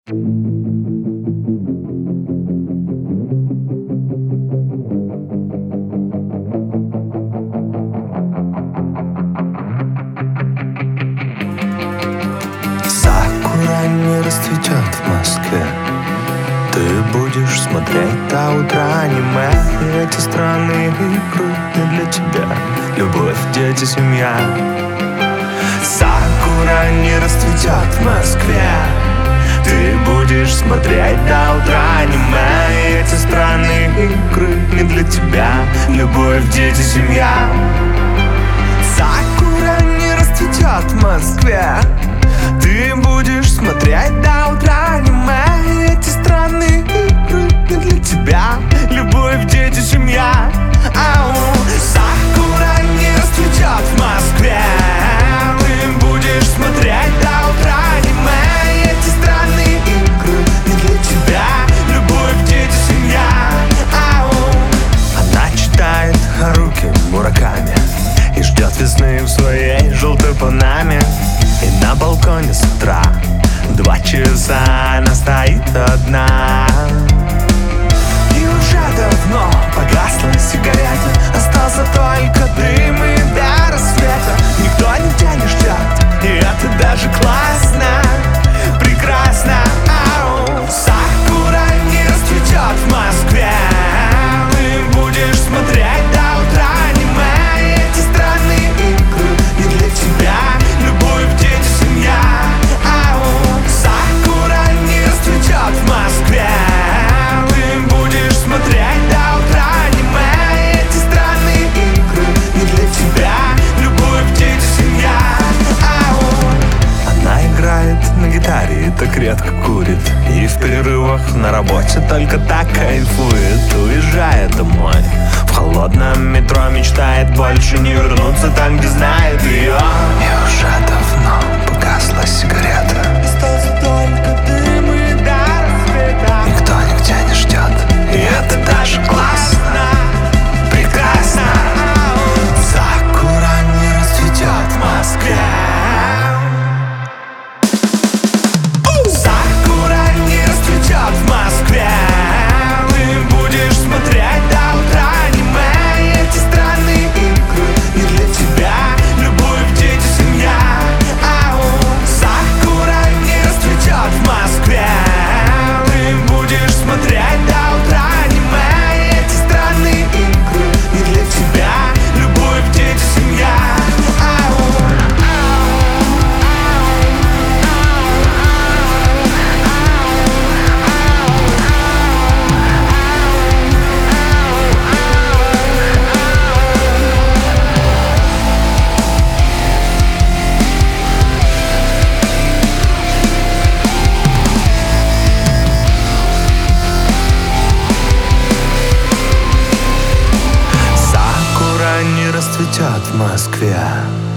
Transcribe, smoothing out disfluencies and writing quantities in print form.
Сакура не расцветет в Москве. Ты будешь смотреть до утра аниме. И эти странные игры не для тебя. Любовь, дети, семья. Сакура не расцветет в Москве. Ты будешь смотреть до утра аниме. И эти странные игры не для тебя. Любовь, дети, семья. Сакура не расцветет в Москве. Ты будешь смотреть до утра аниме. И эти странные игры не для тебя. Любовь, дети, семья. Ау. Сакура не расцветет в Москве. Ты будешь смотреть до утра аниме. И эти странные игры не для тебя. Любовь, дети, семья. Ау. Она читает Харуки Мураками и ждет весны в своей желтой панаме. И на балконе с утра 2 часа она стоит одна. И уже давно погасла сигарета. Остался только дым и до рассвета. Никто нигде не ждет, и это даже классно, прекрасно. Ау. Сакура не расцветет в Москве. Ты будешь смотреть до утра аниме. И эти странные игры не для тебя. Любовь, дети, семья. Ау. Сакура не расцветет в Москве. Ты будешь смотреть до утра аниме. И эти странные игры не для тебя. Любовь, дети, семья. Ау. Она играет на гитаре и так редко курит. И в перерывах на работе только так кайфует. Уезжает домой в холодном метро, мечтает больше не вернуться там, где знает ее. И уже давно погасла сигарета. Остался только дым и до рассвета. Никто нигде не ждет, и это даже классно, прекрасно. Сакура не расцветет в Москве. Сакура не расцветет в Москве. Ты будешь смотреть до утра аниме. И эти странные игры не для тебя. Любовь, дети, семья. Ау. Сакура не расцветет в Москве. Ты будешь смотреть до утра аниме. И эти странные игры не для тебя. Любовь, дети, семья. Ау. Сакура не расцветет в Москве.